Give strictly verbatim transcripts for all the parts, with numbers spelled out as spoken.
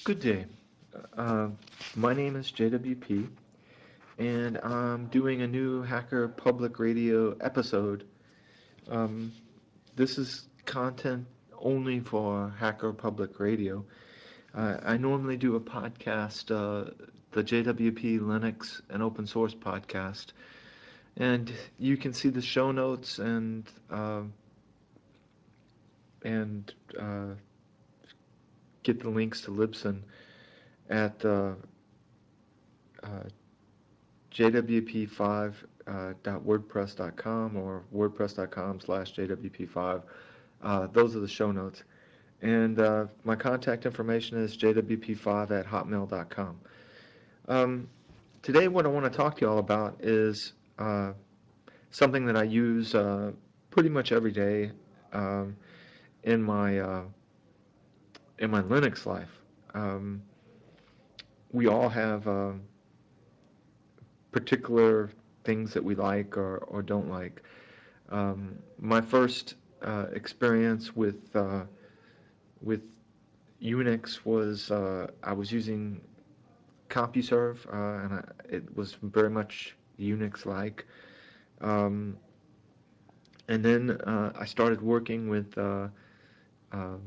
Good day. Uh, my name is J W P, and I'm doing a new Hacker Public Radio episode. Um, this is content only for Hacker Public Radio. Uh, I normally do a podcast, uh, the J W P Linux and Open Source podcast, and you can see the show notes and uh, and uh, get the links to Libsyn at uh, uh, j w p five dot wordpress dot com or wordpress dot com slash j w p five. Uh, those are the show notes. And uh, my contact information is j w p five at hotmail dot com. Um, today, what I want to talk to you all about is uh, something that I use uh, pretty much every day um, in my uh, in my Linux life. Um, we all have uh, particular things that we like or, or don't like. Um, my first uh, experience with uh, with Unix was uh, I was using CompuServe, uh, and I, it was very much Unix-like. Um, and then uh, I started working with uh, um,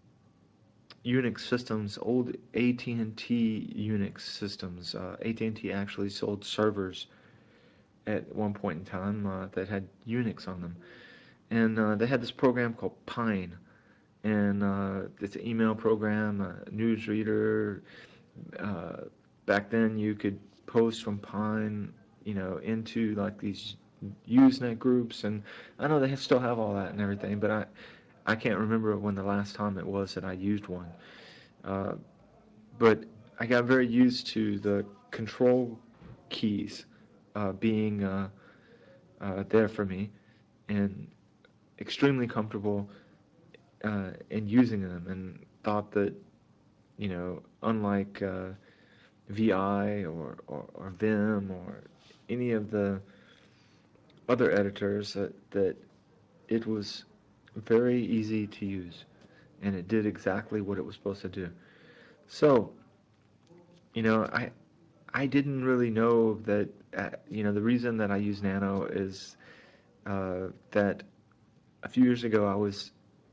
Unix systems, old A T and T Unix systems. Uh, A T and T actually sold servers at one point in time uh, that had Unix on them, and uh, they had this program called Pine. And uh, it's an email program, a newsreader. Uh, back then, you could post from Pine, you know, into like these Usenet groups, and I know they still have all that and everything, but I I can't remember when the last time it was that I used one. Uh, but I got very used to the control keys uh, being uh, uh, there for me, and extremely comfortable uh, in using them, and thought that you know, unlike uh, V I or, or, or Vim or any of the other editors, that, that it was very easy to use and it did exactly what it was supposed to do. So, you know, I I didn't really know that, uh, you know, the reason that I use Nano is uh, that a few years ago I was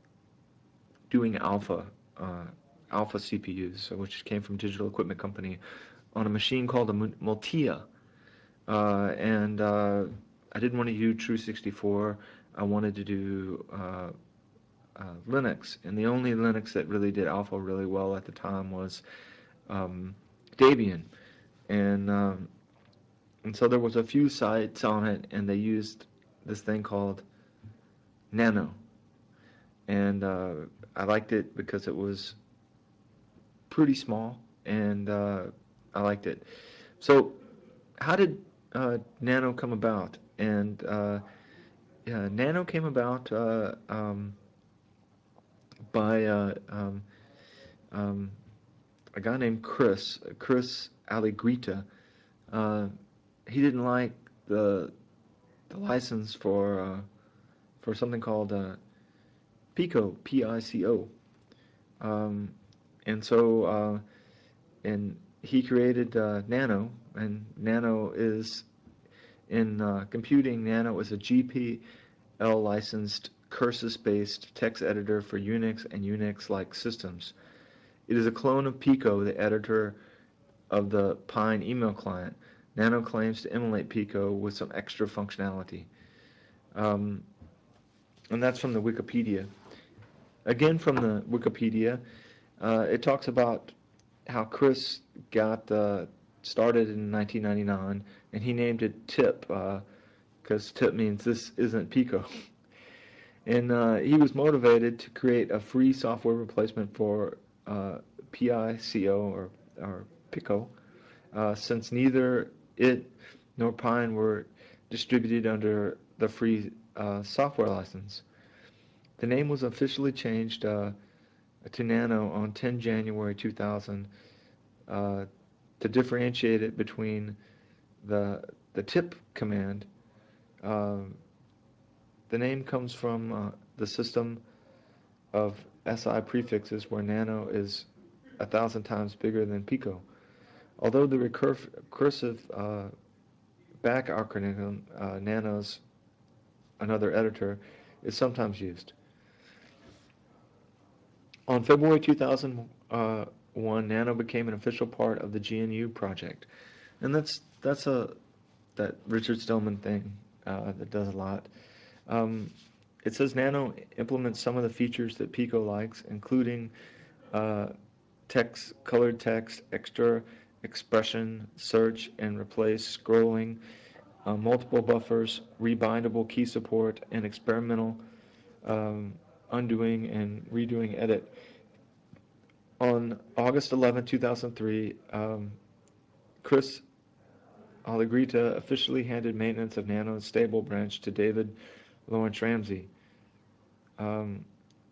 doing Alpha, uh, Alpha C P Us, so which came from Digital Equipment Company, on a machine called a Multia. Uh, and uh, I didn't want to do True sixty-four. I wanted to do uh, uh, Linux, and the only Linux that really did Alpha really well at the time was um, Debian, and um, and so there was a few sites on it, and they used this thing called Nano, and uh, I liked it because it was pretty small, and uh, I liked it. So, how did uh, Nano come about? And uh, yeah, Nano came about uh, um, by uh, um, um, a guy named Chris, Chris Allegrita. Uh, he didn't like the the license for uh, for something called uh, Pico, P I C O, um, and so uh, and he created uh, Nano, and Nano is in uh, computing. Nano is a G P L licensed Cursus-based text editor for Unix and Unix-like systems. It is a clone of Pico, the editor of the Pine email client. Nano claims to emulate Pico with some extra functionality. Um, and that's from the Wikipedia. Again, from the Wikipedia, uh, it talks about how Chris got uh, started in nineteen ninety-nine, and he named it TIP, because uh, TIP means this isn't Pico. And uh, he was motivated to create a free software replacement for uh, PICO or, or Pico, uh, since neither it nor Pine were distributed under the free uh, software license. The name was officially changed uh, to Nano on the tenth of January two thousand uh, to differentiate it between the the tip command. Um, the name comes from uh, the system of S I prefixes where Nano is a thousand times bigger than Pico. Although the recursive, recursive uh, back acronym uh, Nanos, another editor, is sometimes used. On February two thousand one, Nano became an official part of the G N U project, and that's that's a that Richard Stillman thing uh, that does a lot. Um, it says Nano implements some of the features that Pico likes, including uh, text, colored text, extra expression, search and replace, scrolling, uh, multiple buffers, rebindable key support, and experimental um, undoing and redoing edit. On August eleventh, two thousand three, um, Chris Allegrita officially handed maintenance of Nano's stable branch to David Lawrence Ramsey. Um,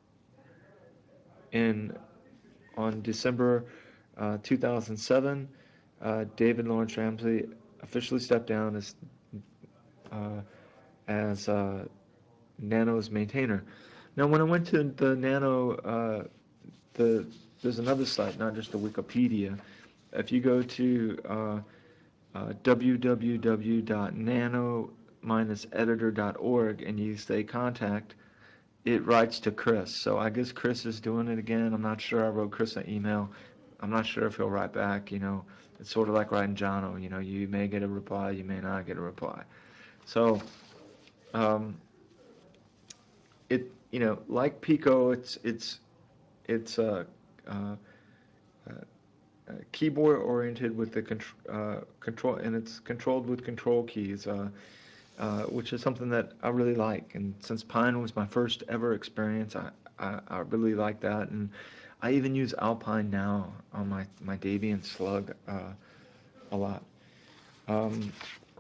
in on December uh, two thousand seven, uh, David Lawrence Ramsey officially stepped down as uh, as uh, Nano's maintainer. Now, when I went to the Nano, uh, the there's another site, not just the Wikipedia. If you go to uh, uh, w w w dot nano editor dot org and you say contact, it writes to Chris. So I guess Chris is doing it again. I'm not sure. I wrote Chris an email. I'm not sure if he'll write back. You know, it's sort of like writing Jono. You know, you may get a reply, you may not get a reply. So um, it, you know, like Pico, it's it's it's uh, uh, uh, uh, keyboard oriented with the contr- uh, control, and it's controlled with control keys. Uh, uh, which is something that I really like. And since Pine was my first ever experience, I, I, I really like that. And I even use Alpine now on my, my Debian Slug uh, a lot. Um,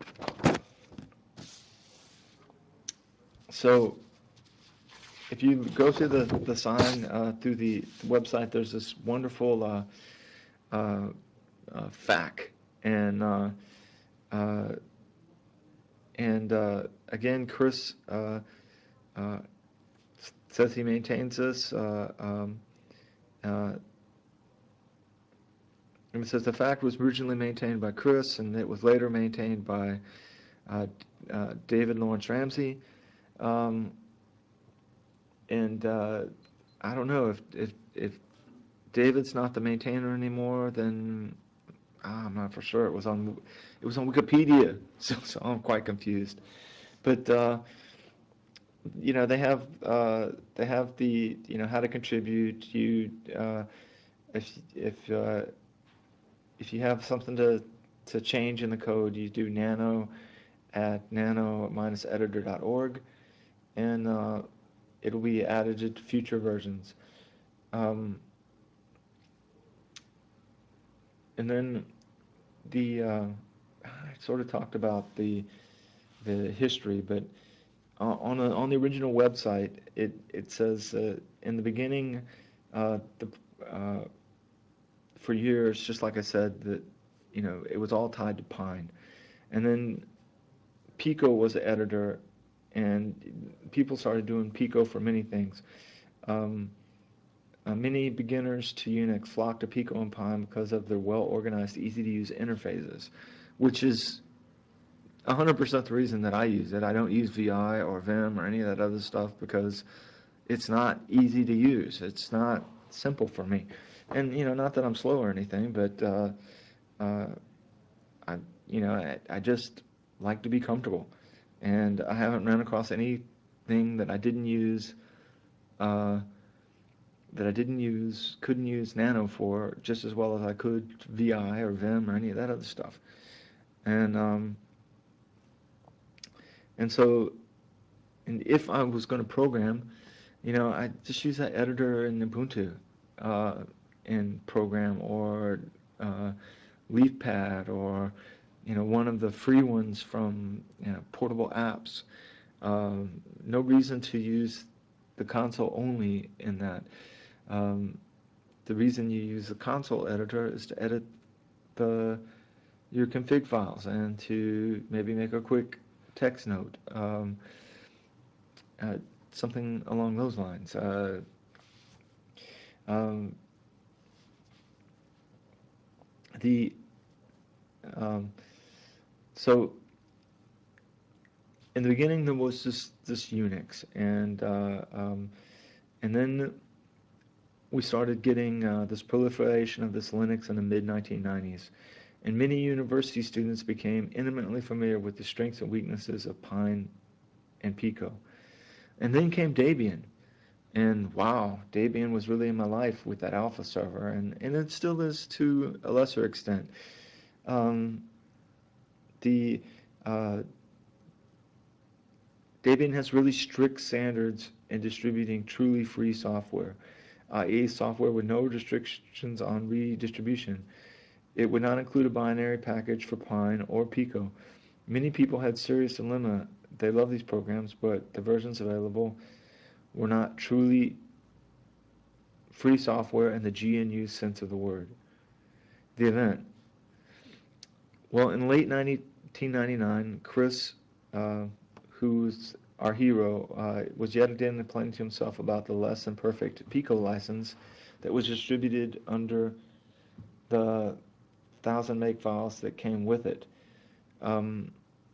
so if you go through the, the sign uh, through the website, there's this wonderful uh, uh, uh, F A Q. And, uh, uh, and uh, again, Chris uh, uh, says he maintains this. Uh, um, uh, And it says the F A Q was originally maintained by Chris, and it was later maintained by uh, uh, David Lawrence Ramsey. Um, and uh, I don't know if, if if David's not the maintainer anymore, then ah, I'm not for sure. It was on it was on Wikipedia, so, so I'm quite confused. But uh, you know they have uh, they have the you know how to contribute. You uh, if if uh, if you have something to to change in the code, you do nano at nano editor dot org, and uh, it'll be added to future versions. Um, and then the uh, I sort of talked about the the history, but on a, on the original website, it it says uh, in the beginning, uh, the uh, for years, just like I said, that you know it was all tied to Pine, and then Pico was the editor, and people started doing Pico for many things. Um, uh, many beginners to Unix flock to Pico and Pine because of their well-organized, easy-to-use interfaces, which is one hundred percent the reason that I use it. I don't use V I or Vim or any of that other stuff because it's not easy to use. It's not simple for me. And, you know, not that I'm slow or anything, but, uh, uh, I, you know, I, I just like to be comfortable. And I haven't run across anything that I didn't use, uh, that I didn't use, couldn't use Nano for just as well as I could V I or Vim or any of that other stuff. And um, and so, and if I was going to program, you know, I just use that editor in Ubuntu uh, and program, or uh, LeafPad, or you know, one of the free ones from you know, portable apps. Um, no reason to use the console only in that. Um, the reason you use the console editor is to edit the your config files and to maybe make a quick text note, um, uh, something along those lines. Uh, um, the um, so in the beginning there was this this Unix, and uh, um, and then we started getting uh, this proliferation of this Linux in the mid nineteen nineties, and many university students became intimately familiar with the strengths and weaknesses of Pine and Pico. And then came Debian, and wow, Debian was really in my life with that alpha server, and, and it still is to a lesser extent. Um, the uh, Debian has really strict standards in distributing truly free software, that is software with no restrictions on redistribution. It would not include a binary package for Pine or Pico. Many people had serious dilemma. They love these programs, but the versions available were not truly free software in the G N U sense of the word. The event. Well, in late nineteen ninety-nine, Chris, uh, who's our hero, uh, was yet again complaining to himself about the less than perfect Pico license that was distributed under the thousand make files that came with it, um,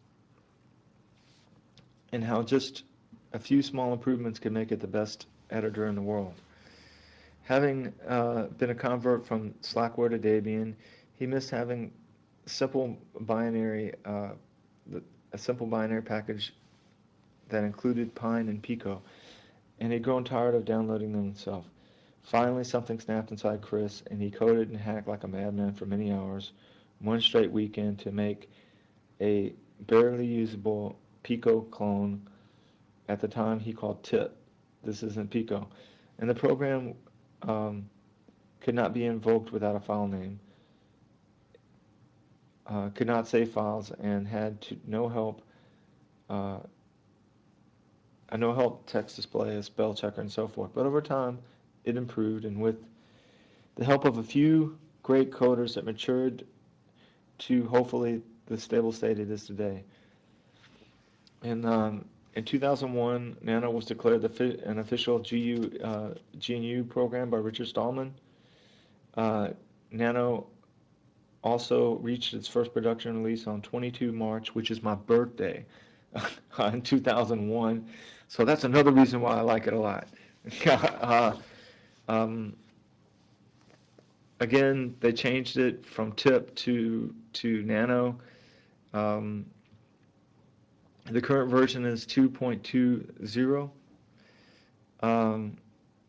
and how just a few small improvements could make it the best editor in the world. Having uh, been a convert from Slackware to Debian, he missed having simple binary, uh, a simple binary package that included Pine and Pico, and he'd grown tired of downloading them himself. Finally, something snapped inside Chris, and he coded and hacked like a madman for many hours, one straight weekend, to make a barely usable Pico clone at the time he called Tip. This isn't Pico. And the program um, could not be invoked without a file name, uh, could not save files, and had to, no help, uh, a no help text display, a spell checker, and so forth. But over time, it improved, and with the help of a few great coders, it matured to hopefully the stable state it is today. And um, in two thousand one, Nano was declared the fi- an official G U, uh, G N U program by Richard Stallman. Uh, Nano also reached its first production release on twenty-second of March, which is my birthday, in two thousand one. So that's another reason why I like it a lot. uh, um, again, they changed it from Tip to to Nano. Um, the current version is two point two zero. Um,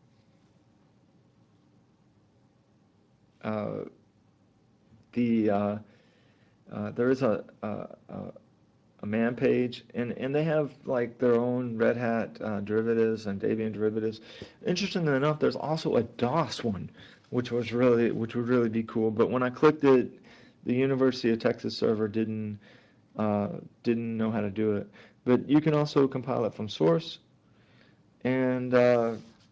uh, the uh, uh, there is a, a, a man page, and, and they have like their own Red Hat uh, derivatives and Debian derivatives. Interestingly enough, there's also a DOS one, which was really which would really be cool. But when I clicked it, the University of Texas server didn't uh, didn't know how to do it. But you can also compile it from source, and uh,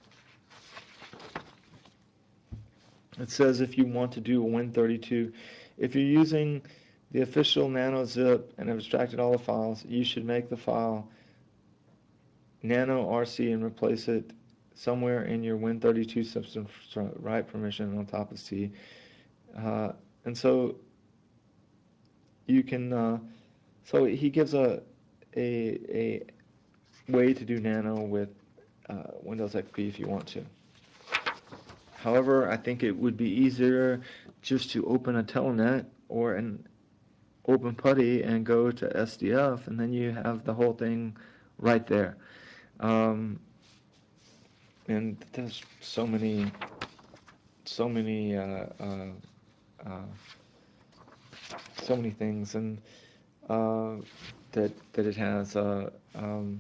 it says if you want to do a Win thirty-two, if you're using the official NanoZip and have extracted all the files, you should make the file nano R C and replace it somewhere in your Win thirty-two system, write permission on top of C. Uh, and so you can, uh, so he gives a, a, a way to do nano with uh, Windows X P if you want to. However, I think it would be easier just to open a telnet or an open putty and go to S D F, and then you have the whole thing right there. Um, and there's so many, so many, uh, uh, uh, so many things, and uh, that that it has. Uh, um,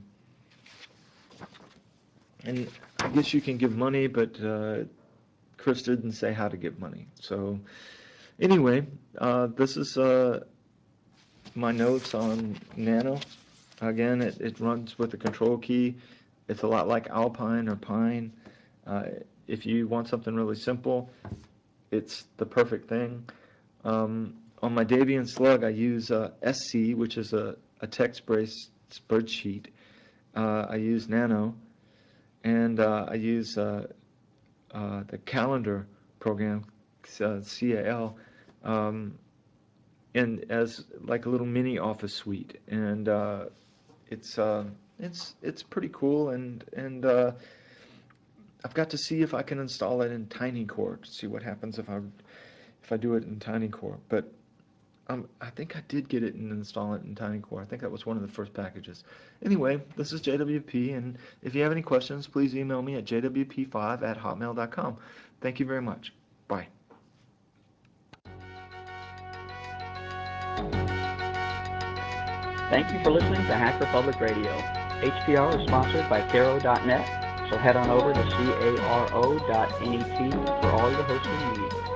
and I guess you can give money, but uh, Chris didn't say how to give money. So anyway, uh, this is uh, my notes on Nano. Again, it, it runs with a control key. It's a lot like Alpine or Pine. Uh, if you want something really simple, it's the perfect thing. Um, on my Debian Slug, I use uh, S C, which is a, a text-based spreadsheet. Uh, I use Nano, and uh, I use uh, uh, the calendar program, uh, C A L, um, and as like a little mini office suite, and uh, it's uh, it's it's pretty cool, and and uh, I've got to see if I can install it in TinyCore to see what happens if I if I do it in TinyCore. But um, I think I did get it and install it in TinyCore. I think that was one of the first packages. Anyway, this is J W P, and if you have any questions, please email me at j w p five at hotmail dot com. Thank you very much. Bye. Thank you for listening to Hacker Public Radio. H P R is sponsored by Caro dot net, so head on over to caro dot net for all your hosting needs.